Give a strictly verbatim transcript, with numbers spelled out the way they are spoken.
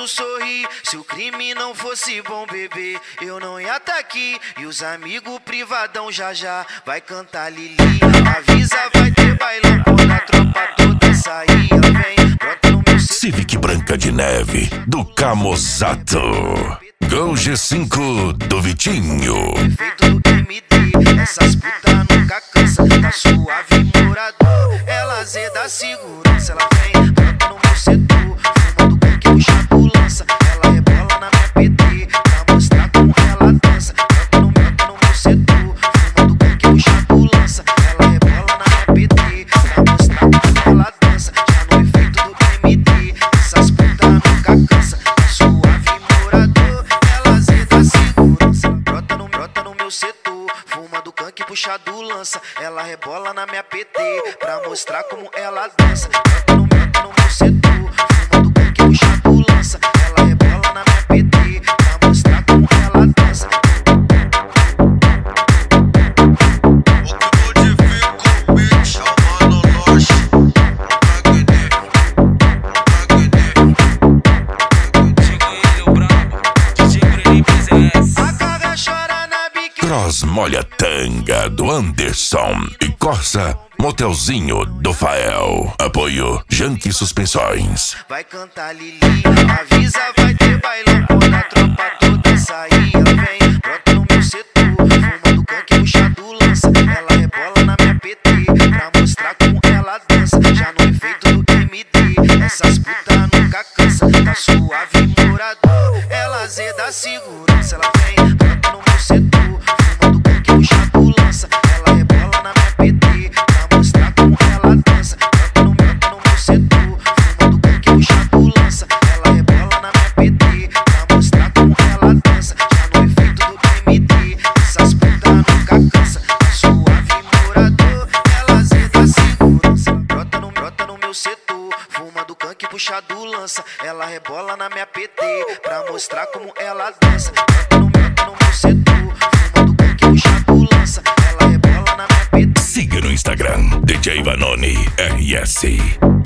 faço sorrir. Se o crime não fosse bom, bebê, eu não ia tá aqui. E os amigos privadão já já vai cantar Lili. Avisa, vai ter bailão quando a tropa toda sair. Vem, brota no meu Civic Branca de Neve, do Camozato. Gol G cinco do Vitinho. Efeito do M D, essas putas nunca cansa. Tá suave morador, ela azeda segurança. Ela vem, brota no meu setor, fumando com que puxa lança. Ela rebola na minha P T, pra mostrar como ela dança. Brota no meu, no meu setor, fumando com que puxa lança. Ela rebola na minha P T, pra mostrar como ela dança. Já no efeito do M D, essas putas nunca cansa. Tá suave morador, ela azeda segurança. Brota no, brota no meu setor, fuma do canque puxado lança. Ela rebola na minha P T, pra mostrar como ela dança. Brota no, brota no meu setor, fuma do canque puxado lança. Ela rebola na minha P T, pra mostrar como ela dança. O que modifica o beat é o Mano Loche. A cara chora na biquíni. Cross Molha Tanga, do Anderson. E Corsa Motelzinho, do Fael. Apoio Janque Suspensões. Vai cantar Lili, avisa, vai ter bailão quando a tropa toda sair. Ela vem, brota no meu setor, fumando canque puxado lança. Ela rebola na minha P T, pra mostrar como ela dança. Já no efeito do M D, essas putas nunca cansa. Tá suave morador, ela azeda segurança. Ela vem, brota no meu setor, fumando canque puxado lança. Ela rebola na minha P T, pra mostrar como ela dança. Brota no meu, no meu setor, fumando canque puxado lança. Ela rebola na minha P T, pra mostrar como ela dança. Já no efeito do M D, essas putas nunca cansa. Tá suave morador, ela azeda segurança. Brota no, brota no meu setor, fuma do canque puxado lança. Ela rebola na minha P T, pra mostrar como ela dança. Brota no meu, no meu setor, fuma do canque puxado lança. Ela rebola na minha P T. Siga no Instagram, D J Vanoni R S.